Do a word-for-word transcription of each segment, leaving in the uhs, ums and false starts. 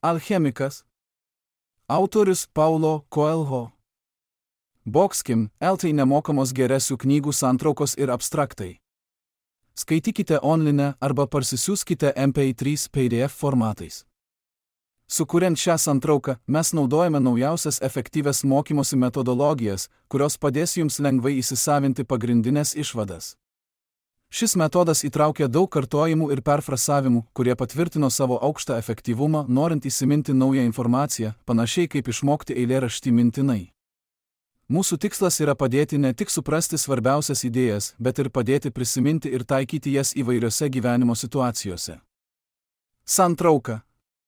Alchemikas. Autorius Paulo Coelho. Boxkim, eltai nemokamos geresių knygų santraukos ir abstraktai. Skaitykite online arba parsisiųskite M P trys P D F formatais. Sukuriant šią santrauką, mes naudojame naujausias efektyvias mokymosi metodologijas, kurios padės jums lengvai įsisavinti pagrindinės išvadas. Šis metodas įtraukia daug kartojimų ir perfrasavimų, kurie patvirtino savo aukštą efektyvumą, norint įsiminti naują informaciją, panašiai kaip išmokti eilėraštį mintinai. Mūsų tikslas yra padėti ne tik suprasti svarbiausias idėjas, bet ir padėti prisiminti ir taikyti jas įvairiose gyvenimo situacijose. Santrauka.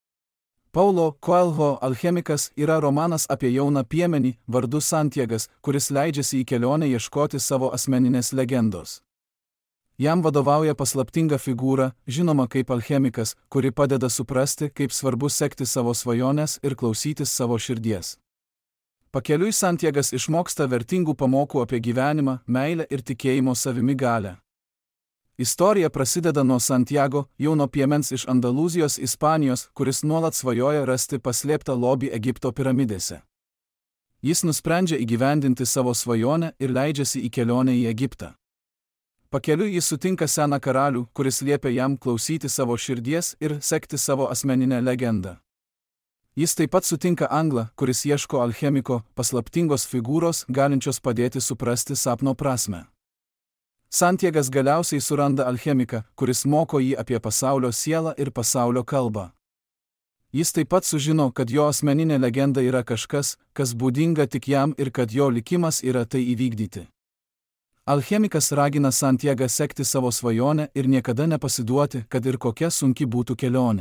Paulo Coelho Alchemikas yra romanas apie jauną piemenį vardu Santjagas, kuris leidžiasi į kelionę ieškoti savo asmeninės legendos. Jam vadovauja paslaptinga figūra, žinoma kaip alchemikas, kuri padeda suprasti, kaip svarbu sekti savo svajones ir klausytis savo širdies. Pakeliui Santjagas išmoksta vertingų pamokų apie gyvenimą, meilę ir tikėjimo savimi galią. Istorija prasideda nuo Santiago, jauno piemens iš Andalūzijos, Ispanijos, kuris nuolat svajoja rasti paslėptą lobį Egipto piramidėse. Jis nusprendžia įgyvendinti savo svajonę ir leidžiasi į kelionę į Egiptą. Pakeliui jis sutinka seną karalių, kuris liepia jam klausyti savo širdies ir sekti savo asmeninę legendą. Jis taip pat sutinka anglą, kuris ieško alchemiko, paslaptingos figūros, galinčios padėti suprasti sapno prasmę. Santjagas galiausiai suranda alchemiką, kuris moko jį apie pasaulio sielą ir pasaulio kalbą. Jis taip pat sužino, kad jo asmeninė legenda yra kažkas, kas būdinga tik jam ir kad jo likimas yra tai įvykdyti. Alchemikas ragina Santjagą sekti savo svajonę ir niekada nepasiduoti, kad ir kokia sunki būtų kelionė.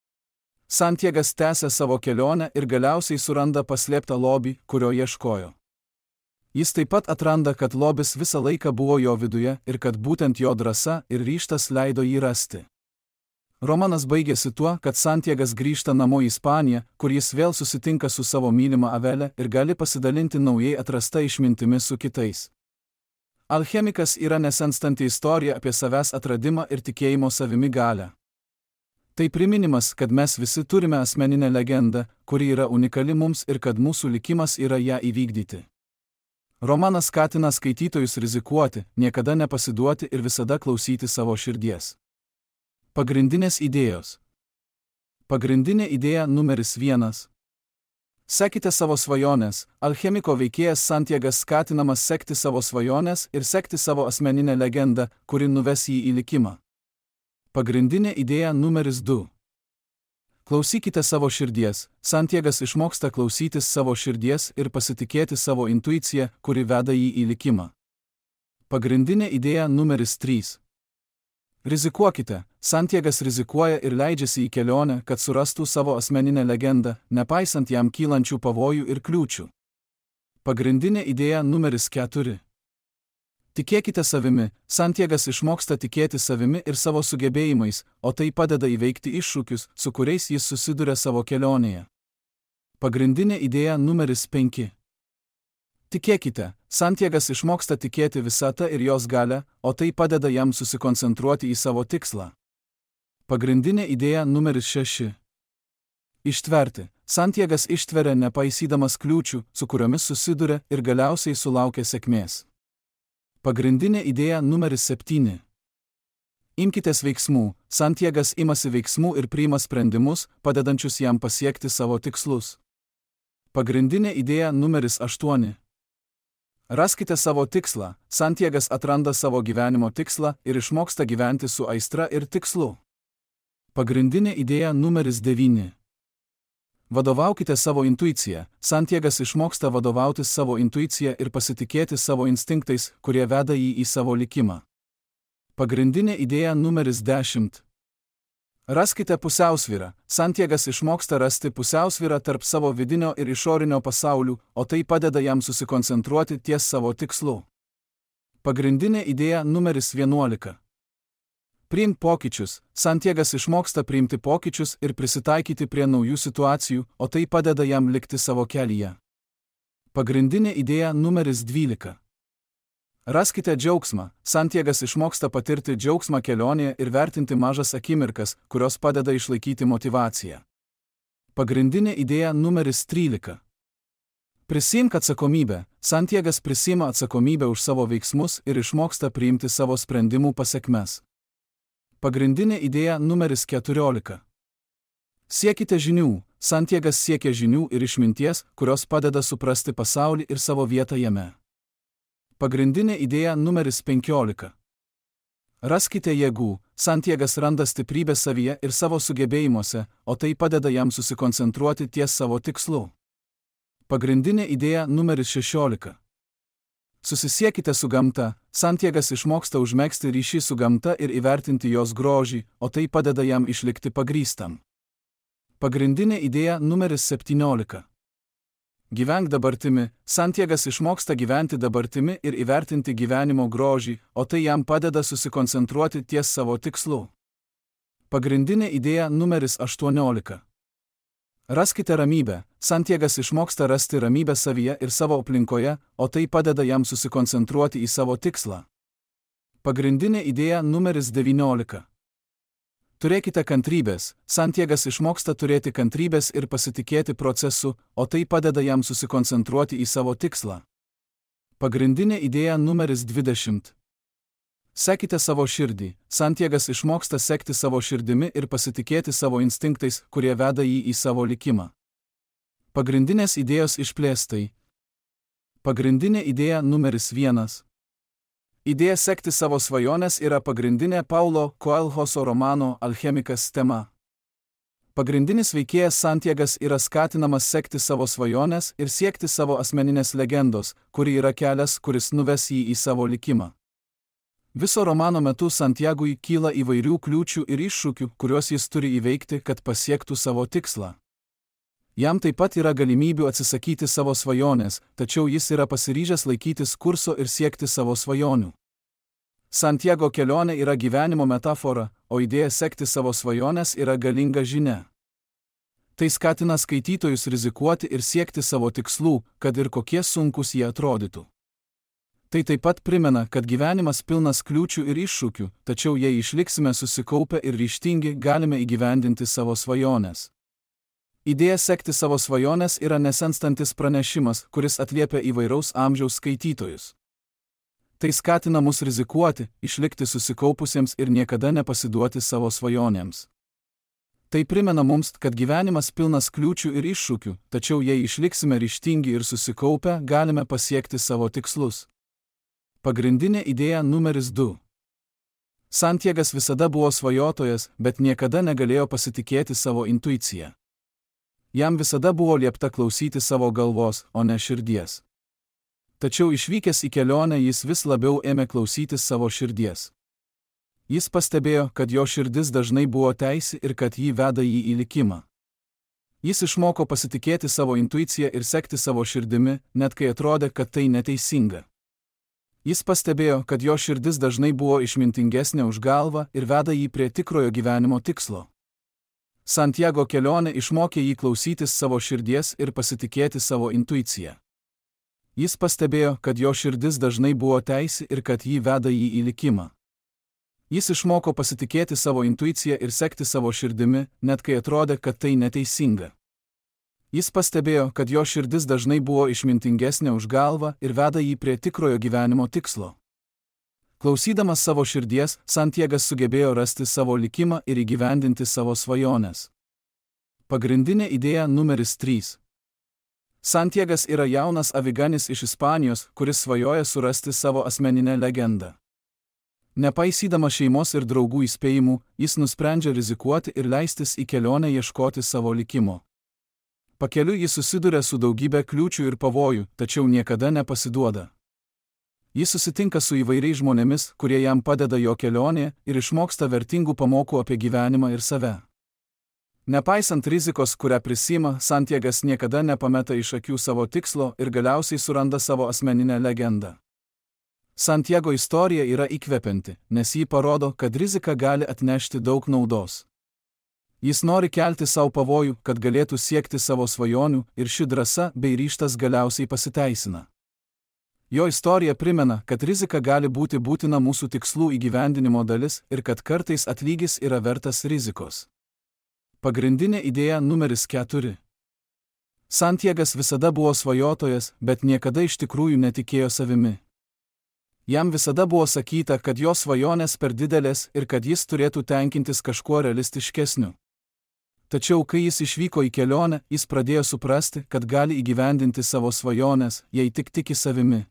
Santjagas tęsia savo kelionę ir galiausiai suranda paslėptą lobį, kurio ieškojo. Jis taip pat atranda, kad lobis visą laiką buvo jo viduje ir kad būtent jo drąsa ir ryžtas leido jį rasti. Romanas baigėsi tuo, kad Santjagas grįžta namo į Ispaniją, kur jis vėl susitinka su savo mylima Avele ir gali pasidalinti naujai atrasta išmintimi su kitais. Alchemikas yra nesenstanti istorija apie savęs atradimą ir tikėjimo savimi galią. Tai priminimas, kad mes visi turime asmeninę legendą, kuri yra unikali mums ir kad mūsų likimas yra ją įvykdyti. Romanas skatina skaitytojus rizikuoti, niekada nepasiduoti ir visada klausyti savo širdies. Pagrindinės idėjos. Pagrindinė idėja numeris vienas. Sekite savo svajones. Alchemiko veikėjas Santjagas skatinamas sekti savo svajones ir sekti savo asmeninę legendą, kuri nuves jį į likimą. Pagrindinė idėja numeris du. Klausykite savo širdies. Santjagas išmoksta klausytis savo širdies ir pasitikėti savo intuiciją, kuri veda jį į likimą. Pagrindinė idėja numeris trys. Rizikuokite. Santjagas rizikuoja ir leidžiasi į kelionę, kad surastų savo asmeninę legendą, nepaisant jam kylančių pavojų ir kliūčių. Pagrindinė idėja numeris keturi. Tikėkite savimi. Santjagas išmoksta tikėti savimi ir savo sugebėjimais, o tai padeda įveikti iššūkius, su kuriais jis susiduria savo kelionėje. Pagrindinė idėja numeris penki. Tikėkite. Santjagas išmoksta tikėti visata ir jos galią, o tai padeda jam susikoncentruoti į savo tikslą. Pagrindinė idėja numeris šeši. Ištverti. Santjagas ištveria nepaisydamas kliūčių, su kuriomis susiduria ir galiausiai sulaukia sėkmės. Pagrindinė idėja numeris septyni. Imkitės veiksmų. Santjagas imasi veiksmų ir priima sprendimus, padedančius jam pasiekti savo tikslus. Pagrindinė idėja numeris aštuoni. Raskite savo tikslą. Santjagas atranda savo gyvenimo tikslą ir išmoksta gyventi su aistra ir tikslu. Pagrindinė idėja numeris devyni. Vadovaukite savo intuiciją. Santjagas išmoksta vadovautis savo intuiciją ir pasitikėti savo instinktais, kurie veda jį į savo likimą. Pagrindinė idėja numeris dešimt. Raskite pusiausvyrą. Santjagas išmoksta rasti pusiausvyrą tarp savo vidinio ir išorinio pasaulių, o tai padeda jam susikoncentruoti ties savo tikslu. Pagrindinė idėja numeris vienuolika. Priimk pokyčius. Santjagas išmoksta priimti pokyčius ir prisitaikyti prie naujų situacijų, o tai padeda jam likti savo kelyje. Pagrindinė idėja numeris dvylika. Raskite džiaugsmą. Santjagas išmoksta patirti džiaugsmą kelionėje ir vertinti mažas akimirkas, kurios padeda išlaikyti motyvaciją. Pagrindinė idėja numeris trylika. Prisiimk atsakomybę. Santjagas prisima atsakomybę už savo veiksmus ir išmoksta priimti savo sprendimų pasekmes. Pagrindinė idėja numeris keturiolika. Siekite žinių. Santjagas siekia žinių ir išminties, kurios padeda suprasti pasaulį ir savo vietą jame. Pagrindinė idėja numeris penkiolika. Raskite jėgų. Santjagas randa stiprybę savyje ir savo sugebėjimuose, o tai padeda jam susikoncentruoti ties savo tikslu. Pagrindinė idėja numeris šešiolika. Susisiekite su gamta. Santjagas išmoksta užmegzti ryšį su gamta ir įvertinti jos grožį, o tai padeda jam išlikti pagrįstam. Pagrindinė idėja numeris septyniolika. Gyvenk dabartimi. Santjagas išmoksta gyventi dabartimi ir įvertinti gyvenimo grožį, o tai jam padeda susikoncentruoti ties savo tikslu. Pagrindinė idėja numeris aštuoniolika. Raskite ramybę. Santjagas išmoksta rasti ramybę savyje ir savo aplinkoje, o tai padeda jam susikoncentruoti į savo tikslą. Pagrindinė idėja numeris devyniolika. Turėkite kantrybės. Santjagas išmoksta turėti kantrybės ir pasitikėti procesu, o tai padeda jam susikoncentruoti į savo tikslą. Pagrindinė idėja numeris dvidešimt. Sekite savo širdį. Santjagas išmoksta sekti savo širdimi ir pasitikėti savo instinktais, kurie veda jį į savo likimą. Pagrindinės idėjos išplėstai. Pagrindinė idėja numeris vienas. Idėja sekti savo svajones yra pagrindinė Paulo Coelhoso romano Alchemikas tema. Pagrindinis veikėjas Santjagas yra skatinamas sekti savo svajones ir siekti savo asmeninės legendos, kuri yra kelias, kuris nuves jį į savo likimą. Viso romano metu Santjagui kyla įvairių kliūčių ir iššūkių, kuriuos jis turi įveikti, kad pasiektų savo tikslą. Jam taip pat yra galimybių atsisakyti savo svajonės, tačiau jis yra pasiryžęs laikytis kurso ir siekti savo svajonių. Santjago kelionė yra gyvenimo metafora, o idėja sekti savo svajonės yra galinga žinia. Tai skatina skaitytojus rizikuoti ir siekti savo tikslų, kad ir kokie sunkus jie atrodytų. Tai taip pat primena, kad gyvenimas pilnas kliūčių ir iššūkių, tačiau jei išliksime susikaupę ir ryžtingi, galime įgyvendinti savo svajonės. Idėja sekti savo svajonės yra nesenstantis pranešimas, kuris atliepia įvairaus amžiaus skaitytojus. Tai skatina mus rizikuoti, išlikti susikaupusiems ir niekada nepasiduoti savo svajonėms. Tai primena mums, kad gyvenimas pilnas kliūčių ir iššūkių, tačiau jei išliksime ryžtingi ir susikaupę, galime pasiekti savo tikslus. Pagrindinė idėja numeris du. Santjagas visada buvo svajotojas, bet niekada negalėjo pasitikėti savo intuicija. Jam visada buvo liepta klausyti savo galvos, o ne širdies. Tačiau išvykęs į kelionę jis vis labiau ėmė klausytis savo širdies. Jis pastebėjo, kad jo širdis dažnai buvo teisi ir kad jį veda jį į likimą. Jis išmoko pasitikėti savo intuiciją ir sekti savo širdimi, net kai atrodė, kad tai neteisinga. Jis pastebėjo, kad jo širdis dažnai buvo išmintingesnė už galvą ir veda jį prie tikrojo gyvenimo tikslo. Santjago kelionė išmokė jį klausytis savo širdies ir pasitikėti savo intuiciją. Jis pastebėjo, kad jo širdis dažnai buvo teisi ir kad jį veda jį į likimą. Jis išmoko pasitikėti savo intuiciją ir sekti savo širdimi, net kai atrodė, kad tai neteisinga. Jis pastebėjo, kad jo širdis dažnai buvo išmintingesnė už galvą ir veda jį prie tikrojo gyvenimo tikslo. Klausydamas savo širdies, Santjagas sugebėjo rasti savo likimą ir įgyvendinti savo svajones. Pagrindinė idėja numeris trys. Santjagas yra jaunas aviganis iš Ispanijos, kuris svajoja surasti savo asmeninę legendą. Nepaisydamas šeimos ir draugų įspėjimų, jis nusprendžia rizikuoti ir leistis į kelionę ieškoti savo likimo. Pakeliui jis susiduria su daugybė kliūčių ir pavojų, tačiau niekada nepasiduoda. Jis susitinka su įvairiais žmonėmis, kurie jam padeda jo kelionėje ir išmoksta vertingų pamokų apie gyvenimą ir save. Nepaisant rizikos, kurią prisima, Santjagas niekada nepameta iš akių savo tikslo ir galiausiai suranda savo asmeninę legendą. Santjago istorija yra įkvepianti, nes ji parodo, kad rizika gali atnešti daug naudos. Jis nori kelti savo pavojų, kad galėtų siekti savo svajonių, ir ši drąsa bei ryžtas galiausiai pasiteisina. Jo istorija primena, kad rizika gali būti būtina mūsų tikslų įgyvendinimo dalis ir kad kartais atlygis yra vertas rizikos. Pagrindinė idėja numeris keturi. Santjagas visada buvo svajotojas, bet niekada iš tikrųjų netikėjo savimi. Jam visada buvo sakyta, kad jo svajonės per didelės ir kad jis turėtų tenkintis kažkuo realistiškesniu. Tačiau, kai jis išvyko į kelionę, jis pradėjo suprasti, kad gali įgyvendinti savo svajones, jei tik tiki savimi.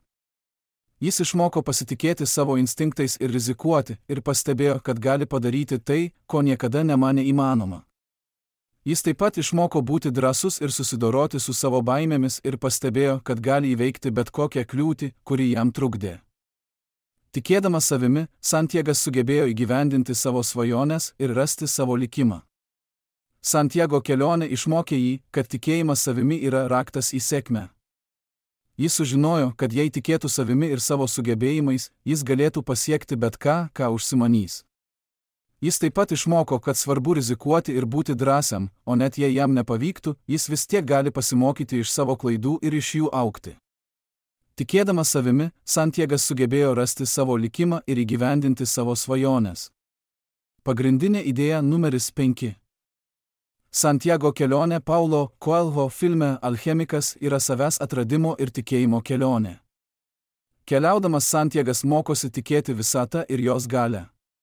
Jis išmoko pasitikėti savo instinktais ir rizikuoti, ir pastebėjo, kad gali padaryti tai, ko niekada nemanė įmanoma. Jis taip pat išmoko būti drąsus ir susidoroti su savo baimėmis ir pastebėjo, kad gali įveikti bet kokią kliūtį, kuri jam trukdė. Tikėdamas savimi, Santjagas sugebėjo įgyvendinti savo svajones ir rasti savo likimą. Santjago kelionė išmokė jį, kad tikėjimas savimi yra raktas į sėkmę. Jis sužinojo, kad jei tikėtų savimi ir savo sugebėjimais, jis galėtų pasiekti bet ką, ką užsimanys. Jis taip pat išmoko, kad svarbu rizikuoti ir būti drąsiam, o net jei jam nepavyktų, jis vis tiek gali pasimokyti iš savo klaidų ir iš jų augti. Tikėdamas savimi, Santjagas sugebėjo rasti savo likimą ir įgyvendinti savo svajones. Pagrindinė idėja numeris penki. Santjago kelionė Paulo Coelho filme Alchemikas yra savęs atradimo ir tikėjimo kelionė. Keliaudamas Santjagas mokosi tikėti visata ir jos galią.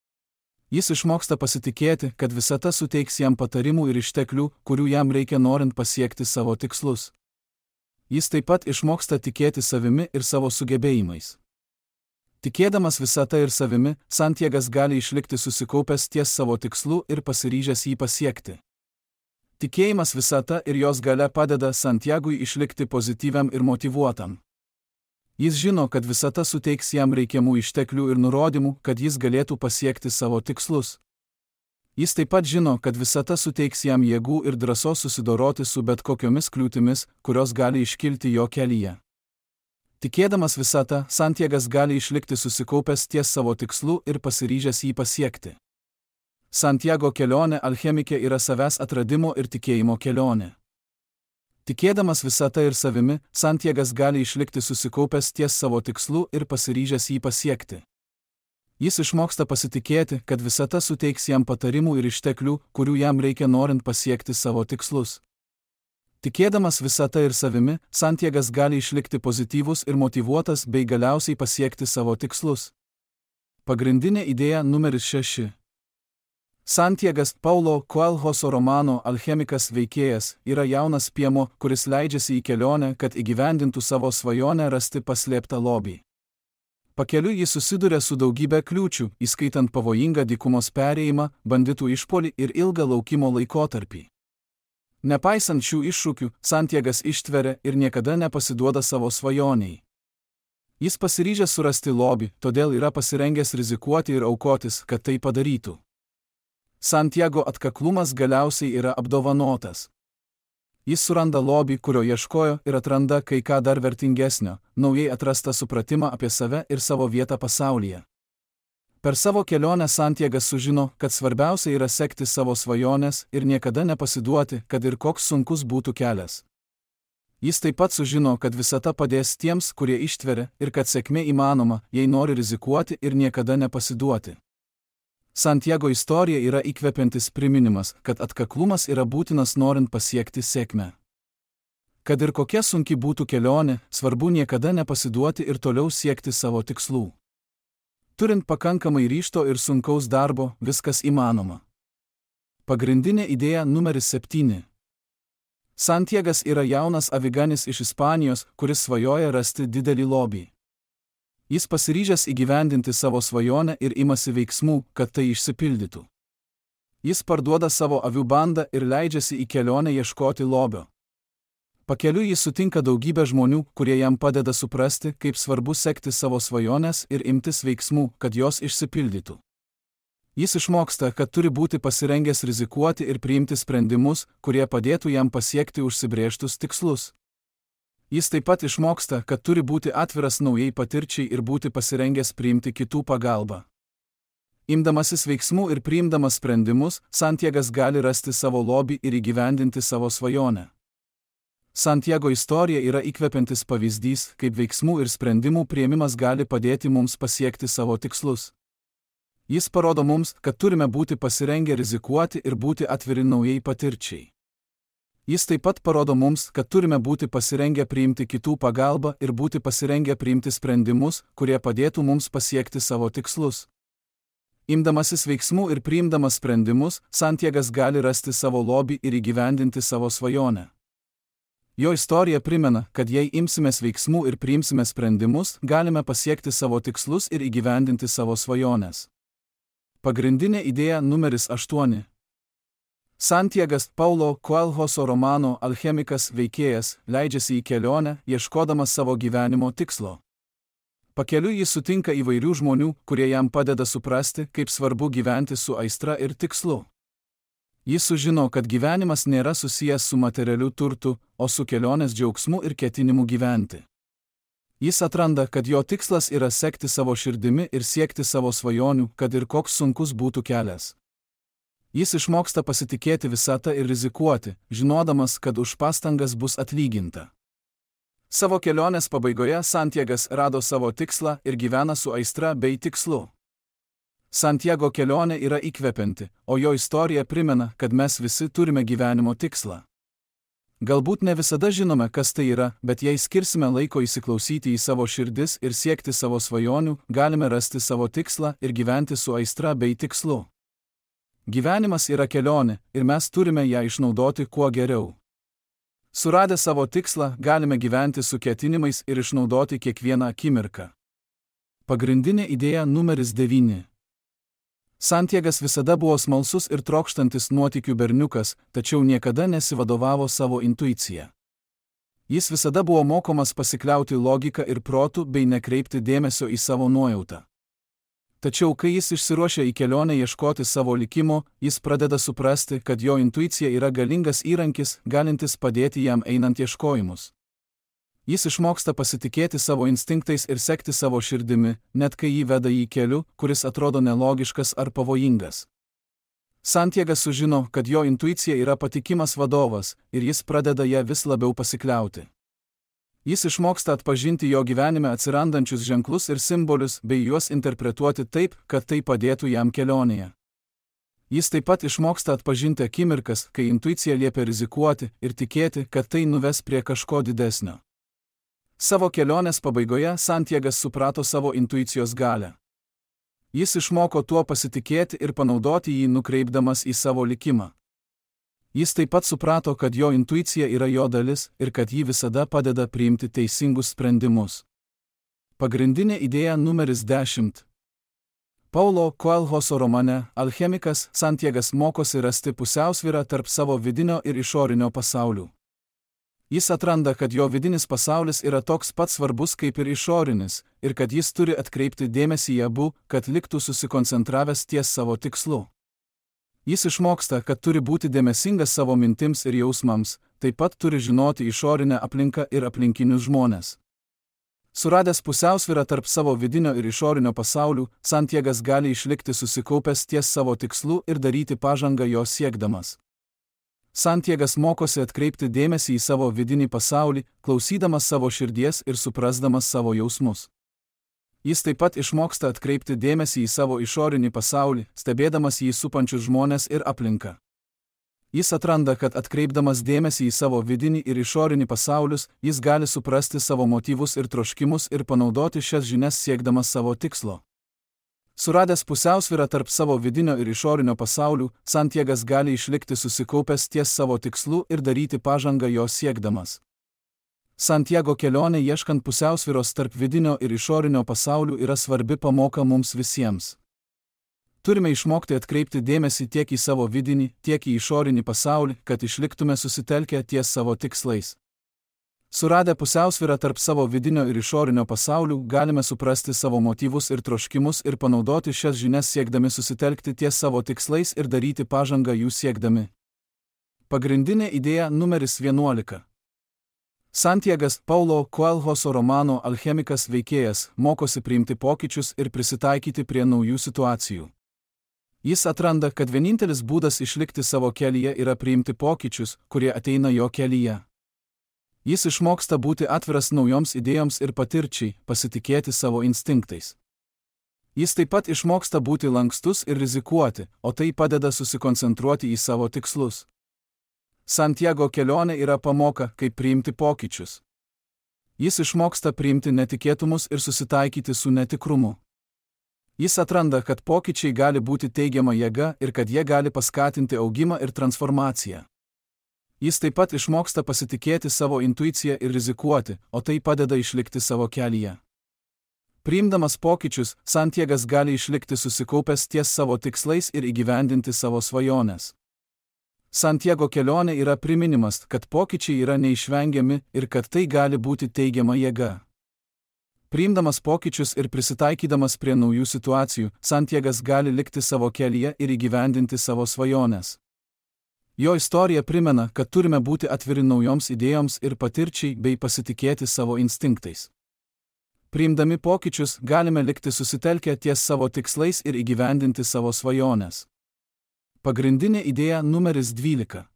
Jis išmoksta pasitikėti, kad visata suteiks jam patarimų ir išteklių, kurių jam reikia norint pasiekti savo tikslus. Jis taip pat išmoksta tikėti savimi ir savo sugebėjimais. Tikėdamas visata ir savimi, Santjagas gali išlikti susikaupęs ties savo tikslu ir pasiryžęs jį pasiekti. Tikėjimas visata ir jos galia padeda Santjagui išlikti pozityviam ir motyvuotam. Jis žino, kad visata suteiks jam reikiamų išteklių ir nurodymų, kad jis galėtų pasiekti savo tikslus. Jis taip pat žino, kad visata suteiks jam jėgų ir drąsos susidoroti su bet kokiomis kliūtimis, kurios gali iškilti jo kelyje. Tikėdamas visata, Santjagas gali išlikti susikaupęs ties savo tikslu ir pasiryžęs jį pasiekti. Santjago kelionė alchemikė yra savęs atradimo ir tikėjimo kelionė. Tikėdamas visata ir savimi, Santjagas gali išlikti susikaupęs ties savo tikslu ir pasiryžęs jį pasiekti. Jis išmoksta pasitikėti, kad visata suteiks jam patarimų ir išteklių, kurių jam reikia norint pasiekti savo tikslus. Tikėdamas visata ir savimi, Santjagas gali išlikti pozityvus ir motyvuotas bei galiausiai pasiekti savo tikslus. Pagrindinė idėja numeris šeši. Santjagas Paulo Coelho romano Alchemikas veikėjas yra jaunas piemo, kuris leidžiasi į kelionę, kad įgyvendintų savo svajonę rasti paslėptą lobį. Pakeliui jis susiduria su daugybė kliūčių, įskaitant pavojingą dykumos perėjimą, banditų išpuolį ir ilgą laukimo laikotarpį. Nepaisant šių iššūkių, Santjagas ištveria ir niekada nepasiduoda savo svajoniai. Jis pasiryžęs surasti lobį, todėl yra pasirengęs rizikuoti ir aukotis, kad tai padarytų. Santjago atkaklumas galiausiai yra apdovanotas. Jis suranda lobį, kurio ieškojo, ir atranda kai ką dar vertingesnio, naujai atrastą supratimą apie save ir savo vietą pasaulyje. Per savo kelionę Santjagas sužino, kad svarbiausia yra sekti savo svajones ir niekada nepasiduoti, kad ir koks sunkus būtų kelias. Jis taip pat sužino, kad visata padės tiems, kurie ištveria, ir kad sėkmė įmanoma, jei nori rizikuoti ir niekada nepasiduoti. Santjago istorija yra įkvepiantis priminimas, kad atkaklumas yra būtinas norint pasiekti sėkmę. Kad ir kokia sunki būtų kelionė, svarbu niekada nepasiduoti ir toliau siekti savo tikslų. Turint pakankamai ryžto ir sunkaus darbo, viskas įmanoma. Pagrindinė idėja numeris septyni. Santjagas yra jaunas aviganis iš Ispanijos, kuris svajoja rasti didelį lobį. Jis pasiryžęs įgyvendinti savo svajonę ir imasi veiksmų, kad tai išsipildytų. Jis parduoda savo avių bandą ir leidžiasi į kelionę ieškoti lobio. Pakeliui jis sutinka daugybę žmonių, kurie jam padeda suprasti, kaip svarbu sekti savo svajones ir imtis veiksmų, kad jos išsipildytų. Jis išmoksta, kad turi būti pasirengęs rizikuoti ir priimti sprendimus, kurie padėtų jam pasiekti užsibrėžtus tikslus. Jis taip pat išmoksta, kad turi būti atviras naujai patirčiai ir būti pasirengęs priimti kitų pagalbą. Imdamasis veiksmų ir priimdamas sprendimus, Santjagas gali rasti savo lobį ir įgyvendinti savo svajonę. Santjago istorija yra įkvepiantis pavyzdys, kaip veiksmų ir sprendimų priėmimas gali padėti mums pasiekti savo tikslus. Jis parodo mums, kad turime būti pasirengę rizikuoti ir būti atviri naujai patirčiai. Jis taip pat parodo mums, kad turime būti pasirengę priimti kitų pagalbą ir būti pasirengę priimti sprendimus, kurie padėtų mums pasiekti savo tikslus. Imdamasis veiksmų ir priimdamas sprendimus, Santjagas gali rasti savo lobį ir įgyvendinti savo svajonę. Jo istorija primena, kad jei imsimės veiksmų ir priimsime sprendimus, galime pasiekti savo tikslus ir įgyvendinti savo svajones. Pagrindinė idėja numeris aštuoni. Santjagas Paulo Coelhoso romano Alchemikas veikėjas leidžiasi į kelionę, ieškodamas savo gyvenimo tikslo. Pakeliui jis sutinka įvairių žmonių, kurie jam padeda suprasti, kaip svarbu gyventi su aistra ir tikslu. Jis sužino, kad gyvenimas nėra susijęs su materialiu turtu, o su kelionės džiaugsmu ir ketinimu gyventi. Jis atranda, kad jo tikslas yra sekti savo širdimi ir siekti savo svajonių, kad ir koks sunkus būtų kelias. Jis išmoksta pasitikėti visata ir rizikuoti, žinodamas, kad už pastangas bus atlyginta. Savo kelionės pabaigoje Santjagas rado savo tikslą ir gyvena su aistra bei tikslu. Santjago kelionė yra įkvepianti, o jo istorija primena, kad mes visi turime gyvenimo tikslą. Galbūt ne visada žinome, kas tai yra, bet jei skirsime laiko įsiklausyti į savo širdis ir siekti savo svajonių, galime rasti savo tikslą ir gyventi su aistra bei tikslu. Gyvenimas yra kelionė, ir mes turime ją išnaudoti kuo geriau. Suradę savo tikslą, galime gyventi su ketinimais ir išnaudoti kiekvieną akimirką. Pagrindinė idėja numeris devyni. Santjagas visada buvo smalsus ir trokštantis nuotykių berniukas, tačiau niekada nesivadovavo savo intuicija. Jis visada buvo mokomas pasikliauti logiką ir protu bei nekreipti dėmesio į savo nuojautą. Tačiau kai jis išsiruošia į kelionę ieškoti savo likimo, jis pradeda suprasti, kad jo intuicija yra galingas įrankis, galintis padėti jam einant ieškojimus. Jis išmoksta pasitikėti savo instinktais ir sekti savo širdimi, net kai jį veda į keliu, kuris atrodo nelogiškas ar pavojingas. Santjagas sužino, kad jo intuicija yra patikimas vadovas, ir jis pradeda ją vis labiau pasikliauti. Jis išmoksta atpažinti jo gyvenime atsirandančius ženklus ir simbolius, bei juos interpretuoti taip, kad tai padėtų jam kelionėje. Jis taip pat išmoksta atpažinti akimirkas, kai intuicija liepia rizikuoti ir tikėti, kad tai nuves prie kažko didesnio. Savo kelionės pabaigoje Santjagas suprato savo intuicijos galią. Jis išmoko tuo pasitikėti ir panaudoti jį nukreipdamas į savo likimą. Jis taip pat suprato, kad jo intuicija yra jo dalis ir kad jį visada padeda priimti teisingus sprendimus. Pagrindinė idėja numeris dešimt. Paulo Coelhoso romane Alchemikas Santjagas mokosi rasti pusiausvyrą tarp savo vidinio ir išorinio pasaulių. Jis atranda, kad jo vidinis pasaulis yra toks pat svarbus kaip ir išorinis, ir kad jis turi atkreipti dėmesį į abu, kad liktų susikoncentravęs ties savo tikslu. Jis išmoksta, kad turi būti dėmesingas savo mintims ir jausmams, taip pat turi žinoti išorinę aplinką ir aplinkinius žmones. Suradęs pusiausvyrą tarp savo vidinio ir išorinio pasaulių, Santjagas gali išlikti susikaupęs ties savo tikslu ir daryti pažangą jo siekdamas. Santjagas mokosi atkreipti dėmesį į savo vidinį pasaulį, klausydamas savo širdies ir suprasdamas savo jausmus. Jis taip pat išmoksta atkreipti dėmesį į savo išorinį pasaulį, stebėdamas jį supančius žmones ir aplinką. Jis atranda, kad atkreipdamas dėmesį į savo vidinį ir išorinį pasaulius, jis gali suprasti savo motyvus ir troškimus ir panaudoti šias žinias siekdamas savo tikslo. Suradęs pusiausvyrą tarp savo vidinio ir išorinio pasaulių, Santjagas gali išlikti susikaupęs ties savo tikslu ir daryti pažangą jo siekdamas. Santjago kelionė ieškant pusiausvyros tarp vidinio ir išorinio pasaulių yra svarbi pamoka mums visiems. Turime išmokti atkreipti dėmesį tiek į savo vidinį, tiek į išorinį pasaulį, kad išliktume susitelkę ties savo tikslais. Suradę pusiausvyrą tarp savo vidinio ir išorinio pasaulių, galime suprasti savo motyvus ir troškimus ir panaudoti šias žinias siekdami susitelkti ties savo tikslais ir daryti pažangą jų siekdami. Pagrindinė idėja numeris vienuolika. Santjagas Paulo Coelhoso romano Alchemikas veikėjas mokosi priimti pokyčius ir prisitaikyti prie naujų situacijų. Jis atranda, kad vienintelis būdas išlikti savo kelyje yra priimti pokyčius, kurie ateina jo kelyje. Jis išmoksta būti atviras naujoms idėjoms ir patirčiai, pasitikėti savo instinktais. Jis taip pat išmoksta būti lankstus ir rizikuoti, o tai padeda susikoncentruoti į savo tikslus. Santiago kelionė yra pamoka, kaip priimti pokyčius. Jis išmoksta priimti netikėtumus ir susitaikyti su netikrumu. Jis atranda, kad pokyčiai gali būti teigiama jėga ir kad jie gali paskatinti augimą ir transformaciją. Jis taip pat išmoksta pasitikėti savo intuiciją ir rizikuoti, o tai padeda išlikti savo kelyje. Priimdamas pokyčius, Santiagas gali išlikti susikaupęs ties savo tikslais ir įgyvendinti savo svajones. Santiago kelionė yra priminimas, kad pokyčiai yra neišvengiami ir kad tai gali būti teigiama jėga. Priimdamas pokyčius ir prisitaikydamas prie naujų situacijų, Santiagas gali likti savo kelyje ir įgyvendinti savo svajones. Jo istorija primena, kad turime būti atviri naujoms idėjoms ir patirčiai bei pasitikėti savo instinktais. Priimdami pokyčius galime likti susitelkę ties savo tikslais ir įgyvendinti savo svajones. Pagrindinė idėja numeris dvylika.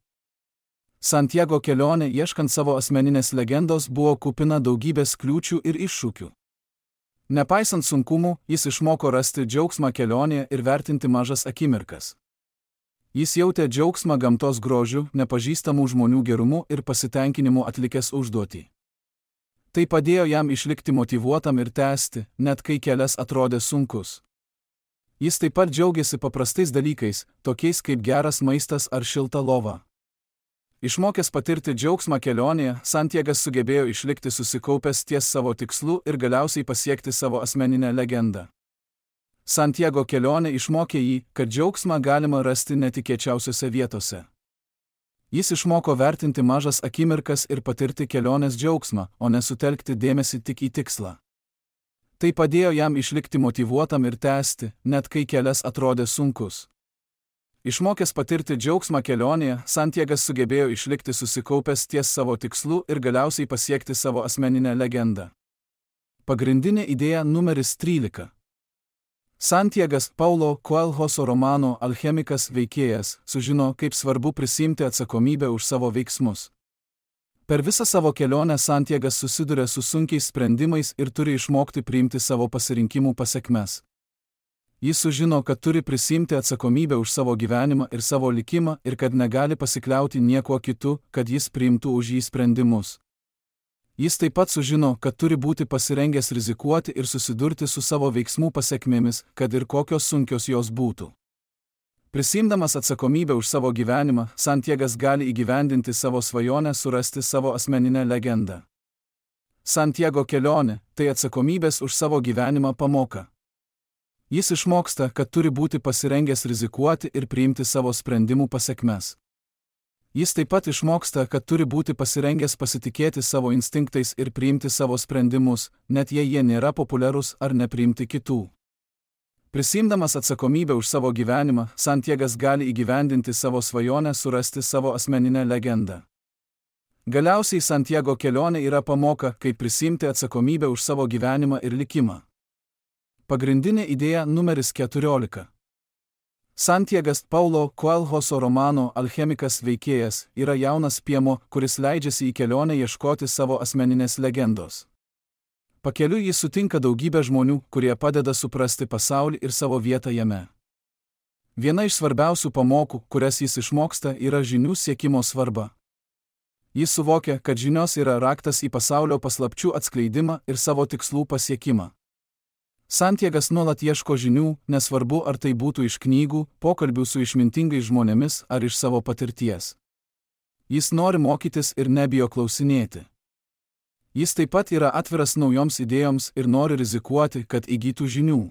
Santiago kelionė ieškant savo asmeninės legendos buvo kupina daugybės kliūčių ir iššūkių. Nepaisant sunkumų, jis išmoko rasti džiaugsmą kelionėje ir vertinti mažas akimirkas. Jis jautė džiaugsmą gamtos grožiu, nepažįstamų žmonių gerumu ir pasitenkinimu atlikęs užduotį. Tai padėjo jam išlikti motyvuotam ir tęsti, net kai kelias atrodė sunkus. Jis taip pat džiaugiasi paprastais dalykais, tokiais kaip geras maistas ar šilta lova. Išmokęs patirti džiaugsmą kelionėje, Santiagas sugebėjo išlikti susikaupęs ties savo tikslu ir galiausiai pasiekti savo asmeninę legendą. Santiago kelionė išmokė jį, kad džiaugsmą galima rasti netikėčiausiose vietose. Jis išmoko vertinti mažas akimirkas ir patirti kelionės džiaugsmą, o nesutelkti dėmesį tik į tikslą. Tai padėjo jam išlikti motyvuotam ir tęsti, net kai kelias atrodė sunkus. Išmokęs patirti džiaugsmą kelionėje, Santiagas sugebėjo išlikti susikaupęs ties savo tikslu ir galiausiai pasiekti savo asmeninę legendą. Pagrindinė idėja numeris trylika. Santiagas Paulo Coelhoso romano Alchemikas veikėjas sužino, kaip svarbu prisiimti atsakomybę už savo veiksmus. Per visą savo kelionę Santiagas susiduria su sunkiais sprendimais ir turi išmokti priimti savo pasirinkimų pasekmes. Jis sužino, kad turi prisiimti atsakomybę už savo gyvenimą ir savo likimą ir kad negali pasikliauti niekuo kitu, kad jis priimtų už jį sprendimus. Jis taip pat sužino, kad turi būti pasirengęs rizikuoti ir susidurti su savo veiksmų pasekmėmis, kad ir kokios sunkios jos būtų. Prisiimdamas atsakomybę už savo gyvenimą, Santiagas gali įgyvendinti savo svajonę surasti savo asmeninę legendą. Santiago kelionė – tai atsakomybės už savo gyvenimą pamoka. Jis išmoksta, kad turi būti pasirengęs rizikuoti ir priimti savo sprendimų pasekmes. Jis taip pat išmoksta, kad turi būti pasirengęs pasitikėti savo instinktais ir priimti savo sprendimus, net jei jie nėra populiarūs ar nepriimti kitų. Prisiimdamas atsakomybę už savo gyvenimą, Santiagas gali įgyvendinti savo svajonę surasti savo asmeninę legendą. Galiausiai Santiago kelionė yra pamoka, kaip prisiimti atsakomybę už savo gyvenimą ir likimą. Pagrindinė idėja numeris keturiolika. Santiagas Paulo Coelhoso romano Alchemikas veikėjas yra jaunas piemo, kuris leidžiasi į kelionę ieškoti savo asmeninės legendos. Pakeliui jis sutinka daugybę žmonių, kurie padeda suprasti pasaulį ir savo vietą jame. Viena iš svarbiausių pamokų, kurias jis išmoksta, yra žinių siekimo svarba. Jis suvokia, kad žinios yra raktas į pasaulio paslapčių atskleidimą ir savo tikslų pasiekimą. Santiagas nuolat ieško žinių, nesvarbu ar tai būtų iš knygų, pokalbių su išmintingais žmonėmis ar iš savo patirties. Jis nori mokytis ir nebijo klausinėti. Jis taip pat yra atviras naujoms idėjoms ir nori rizikuoti, kad įgytų žinių.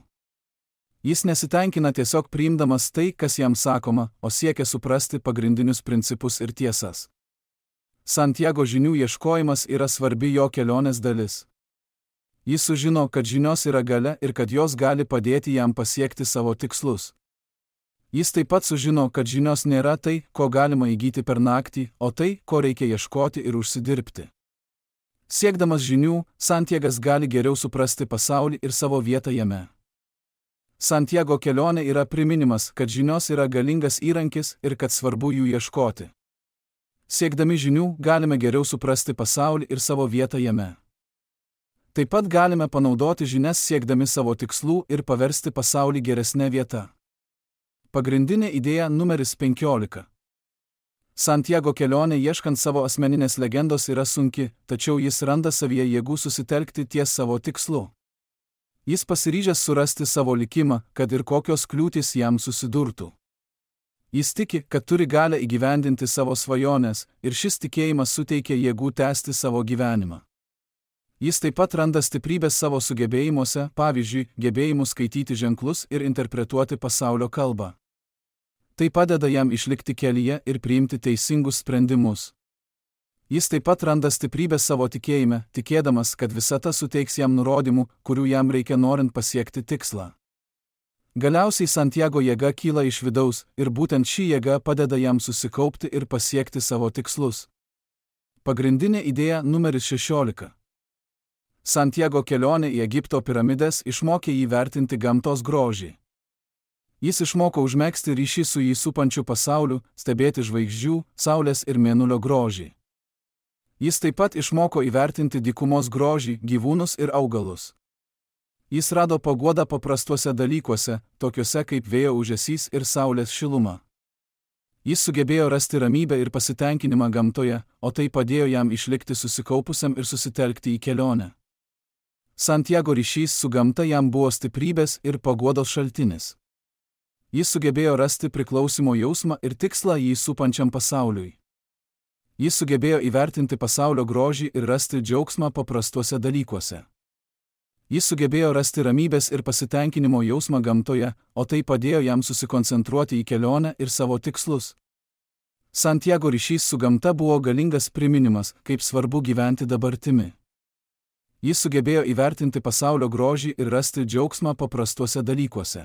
Jis nesitenkina tiesiog priimdamas tai, kas jam sakoma, o siekia suprasti pagrindinius principus ir tiesas. Santiago žinių ieškojimas yra svarbi jo kelionės dalis. Jis sužino, kad žinios yra galia ir kad jos gali padėti jam pasiekti savo tikslus. Jis taip pat sužino, kad žinios nėra tai, ko galima įgyti per naktį, o tai, ko reikia ieškoti ir užsidirbti. Siekdamas žinių, Santiagas gali geriau suprasti pasaulį ir savo vietą jame. Santiago kelionė yra priminimas, kad žinios yra galingas įrankis ir kad svarbu jų ieškoti. Siekdami žinių, galime geriau suprasti pasaulį ir savo vietą jame. Taip pat galime panaudoti žinias siekdami savo tikslų ir paversti pasaulį geresnę vietą. Pagrindinė idėja numeris penkiolika. Santiago kelionė ieškant savo asmeninės legendos yra sunki, tačiau jis randa savyje jėgų susitelkti ties savo tikslu. Jis pasiryžęs surasti savo likimą, kad ir kokios kliūtys jam susidurtų. Jis tiki, kad turi galę įgyvendinti savo svajones, ir šis tikėjimas suteikia jėgų tęsti savo gyvenimą. Jis taip pat randa stiprybės savo sugebėjimuose, pavyzdžiui, gebėjimu skaityti ženklus ir interpretuoti pasaulio kalbą. Tai padeda jam išlikti kelyje ir priimti teisingus sprendimus. Jis taip pat randa stiprybės savo tikėjime, tikėdamas, kad visata suteiks jam nurodymų, kurių jam reikia norint pasiekti tikslą. Galiausiai Santiago jėga kyla iš vidaus, ir būtent ši jėga padeda jam susikaupti ir pasiekti savo tikslus. Pagrindinė idėja numeris šešiolika. Santiago kelionė į Egipto piramides išmokė jį vertinti gamtos grožį. Jis išmoko užmegzti ryšį su jį supančiu pasauliu, stebėti žvaigždžių, saulės ir mėnulio grožį. Jis taip pat išmoko įvertinti dykumos grožį, gyvūnus ir augalus. Jis rado paguodą paprastuose dalykuose, tokiuose kaip vėjo ūžesys ir saulės šiluma. Jis sugebėjo rasti ramybę ir pasitenkinimą gamtoje, o tai padėjo jam išlikti susikaupusiam ir susitelkti į kelionę. Santiago ryšys su gamta jam buvo stiprybės ir paguodos šaltinis. Jis sugebėjo rasti priklausimo jausmą ir tikslą jį supančiam pasauliui. Jis sugebėjo įvertinti pasaulio grožį ir rasti džiaugsmą paprastuose dalykuose. Jis sugebėjo rasti ramybės ir pasitenkinimo jausmą gamtoje, o tai padėjo jam susikoncentruoti į kelionę ir savo tikslus. Santiago ryšys su gamta buvo galingas priminimas, kaip svarbu gyventi dabartimi. Jis sugebėjo įvertinti pasaulio grožį ir rasti džiaugsmą paprastuose dalykuose.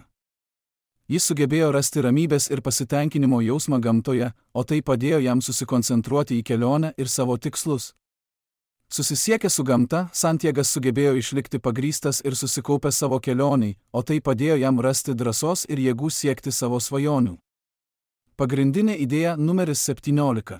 Jis sugebėjo rasti ramybės ir pasitenkinimo jausmą gamtoje, o tai padėjo jam susikoncentruoti į kelionę ir savo tikslus. Susisiekęs su gamta, Santiagas sugebėjo išlikti pagrįstas ir susikaupęs savo kelioniai, o tai padėjo jam rasti drąsos ir jėgų siekti savo svajonių. Pagrindinė idėja numeris septyniolika.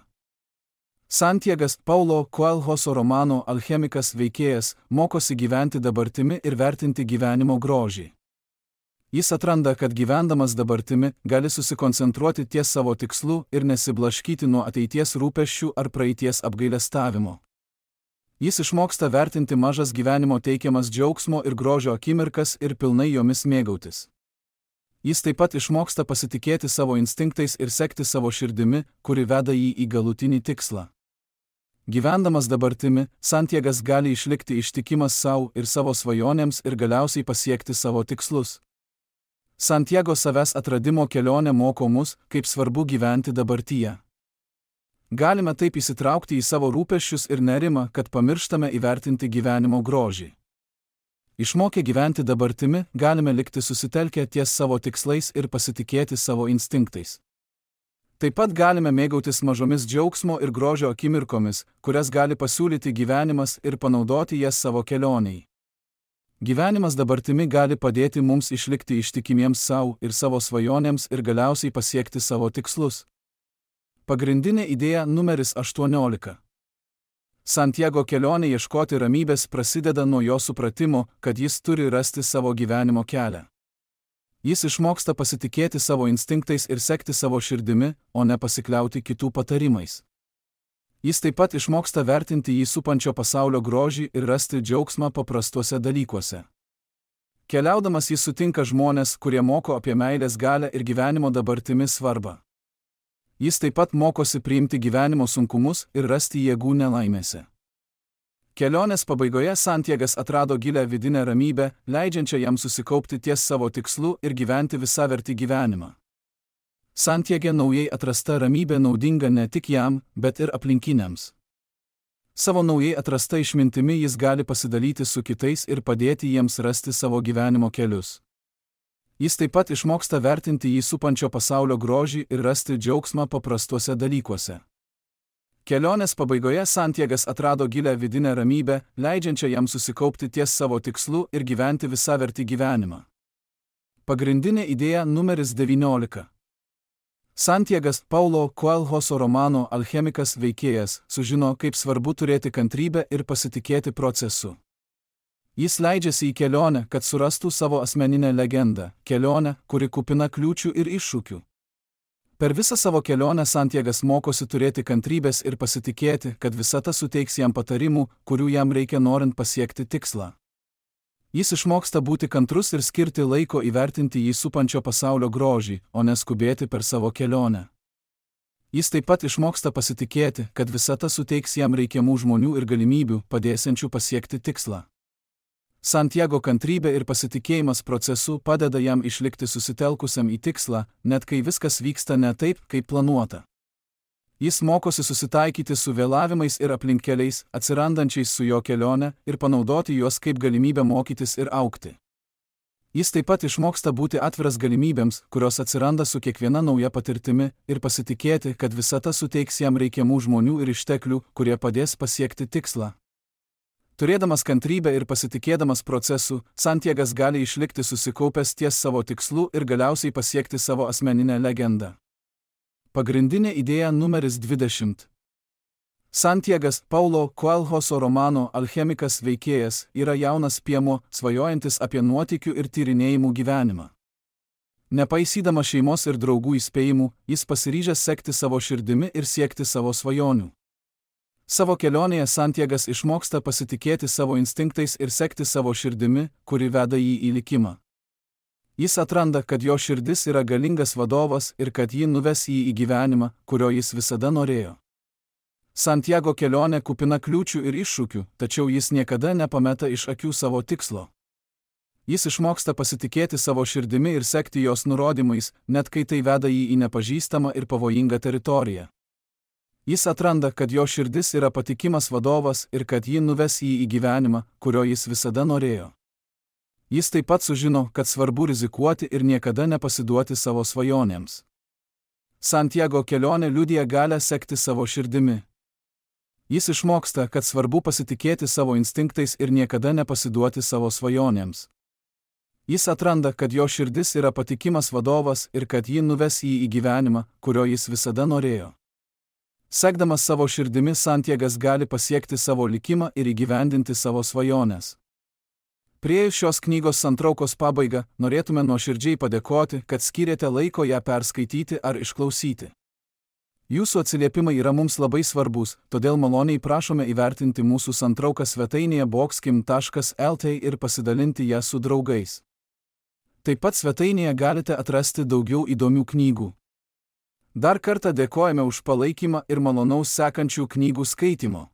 Santiagas Paulo Coelho romano Alchemikas veikėjas mokosi gyventi dabartimi ir vertinti gyvenimo grožį. Jis atranda, kad gyvendamas dabartimi gali susikoncentruoti ties savo tikslu ir nesiblaškyti nuo ateities rūpesčių ar praeities apgailestavimo. Jis išmoksta vertinti mažas gyvenimo teikiamas džiaugsmo ir grožio akimirkas ir pilnai jomis mėgautis. Jis taip pat išmoksta pasitikėti savo instinktais ir sekti savo širdimi, kuri veda jį į galutinį tikslą. Gyvendamas dabartimi, Santiagas gali išlikti ištikimas savo ir savo svajonėms ir galiausiai pasiekti savo tikslus. Santiago savęs atradimo kelionė moko mus, kaip svarbu gyventi dabartyje. Galime taip įsitraukti į savo rūpesčius ir nerimą, kad pamirštame įvertinti gyvenimo grožį. Išmokę gyventi dabartimi, galime likti susitelkę ties savo tikslais ir pasitikėti savo instinktais. Taip pat galime mėgautis mažomis džiaugsmo ir grožio akimirkomis, kurias gali pasiūlyti gyvenimas ir panaudoti jas savo kelioniai. Gyvenimas dabartimi gali padėti mums išlikti ištikimiems savo ir savo svajonėms ir galiausiai pasiekti savo tikslus. Pagrindinė idėja numeris aštuoniolika. Santiago kelionė ieškoti ramybės prasideda nuo jo supratimo, kad jis turi rasti savo gyvenimo kelią. Jis išmoksta pasitikėti savo instinktais ir sekti savo širdimi, o ne pasikliauti kitų patarimais. Jis taip pat išmoksta vertinti jį supančio pasaulio grožį ir rasti džiaugsmą paprastuose dalykuose. Keliaudamas jis sutinka žmonės, kurie moko apie meilės galią ir gyvenimo dabartimi svarbą. Jis taip pat mokosi priimti gyvenimo sunkumus ir rasti jėgų nelaimėse. Kelionės pabaigoje Santiagas atrado gilią vidinę ramybę, leidžiančią jam susikaupti ties savo tikslu ir gyventi visavertį gyvenimą. Santiage naujai atrasta ramybė naudinga ne tik jam, bet ir aplinkiniams. Savo naujai atrasta išmintimi jis gali pasidalyti su kitais ir padėti jiems rasti savo gyvenimo kelius. Jis taip pat išmoksta vertinti jį supančio pasaulio grožį ir rasti džiaugsmą paprastuose dalykuose. Kelionės pabaigoje Santiagas atrado gilią vidinę ramybę, leidžiančią jam susikaupti ties savo tikslu ir gyventi visavertį gyvenimą. Pagrindinė idėja numeris devyniolika. Santiagas Paulo Coelho romano Alchemikas veikėjas sužino, kaip svarbu turėti kantrybę ir pasitikėti procesu. Jis leidžiasi į kelionę, kad surastų savo asmeninę legendą, kelionę, kuri kupina kliūčių ir iššūkių. Per visą savo kelionę Santjagas mokosi turėti kantrybės ir pasitikėti, kad visata suteiks jam patarimų, kurių jam reikia norint pasiekti tikslą. Jis išmoksta būti kantrus ir skirti laiko įvertinti jį supančio pasaulio grožį, o neskubėti per savo kelionę. Jis taip pat išmoksta pasitikėti, kad visata suteiks jam reikiamų žmonių ir galimybių, padėsiančių pasiekti tikslą. Santjago kantrybė ir pasitikėjimas procesu padeda jam išlikti susitelkusiam į tikslą, net kai viskas vyksta ne taip, kaip planuota. Jis mokosi susitaikyti su vėlavimais ir aplinkkeliais, atsirandančiais su jo kelionė, ir panaudoti juos kaip galimybę mokytis ir augti. Jis taip pat išmoksta būti atviras galimybėms, kurios atsiranda su kiekviena nauja patirtimi, ir pasitikėti, kad visata suteiks jam reikiamų žmonių ir išteklių, kurie padės pasiekti tikslą. Turėdamas kantrybę ir pasitikėdamas procesu, Santjagas gali išlikti susikaupęs ties savo tikslu ir galiausiai pasiekti savo asmeninę legendą. Pagrindinė idėja numeris dvidešimt. Santjagas, Paulo Coelhoso romano Alchemikas veikėjas, yra jaunas piemuo, svajojantis apie nuotykių ir tyrinėjimų gyvenimą. Nepaisydamas šeimos ir draugų įspėjimų, jis pasiryžęs sekti savo širdimi ir siekti savo svajonių. Savo kelionėje Santjagas išmoksta pasitikėti savo instinktais ir sekti savo širdimi, kuri veda jį į likimą. Jis atranda, kad jo širdis yra galingas vadovas ir kad jį nuves jį į gyvenimą, kurio jis visada norėjo. Santjago kelionė kupina kliūčių ir iššūkių, tačiau jis niekada nepameta iš akių savo tikslo. Jis išmoksta pasitikėti savo širdimi ir sekti jos nurodymais, net kai tai veda jį į nepažįstamą ir pavojingą teritoriją. Jis atranda, kad jo širdis yra patikimas vadovas ir kad jį nuves jį į gyvenimą, kurio jis visada norėjo. Jis taip pat sužino, kad svarbu rizikuoti ir niekada nepasiduoti savo svajonėms. Santjago kelionė liudija galę sekti savo širdimi. Jis išmoksta, kad svarbu pasitikėti savo instinktais ir niekada nepasiduoti savo svajonėms. Jis atranda, kad jo širdis yra patikimas vadovas ir kad jį nuves jį į gyvenimą, kurio jis visada norėjo. Sekdamas savo širdimi, Santjagas gali pasiekti savo likimą ir įgyvendinti savo svajones. Priėjus šios knygos santraukos pabaigą, norėtume nuoširdžiai padėkoti, kad skyrėte laiko ją perskaityti ar išklausyti. Jūsų atsiliepimai yra mums labai svarbus, todėl maloniai prašome įvertinti mūsų santrauką svetainėje boxkim taškas lt ir pasidalinti ją su draugais. Taip pat svetainėje galite atrasti daugiau įdomių knygų. Dar kartą dėkojame už palaikymą ir malonaus sekančių knygų skaitimo.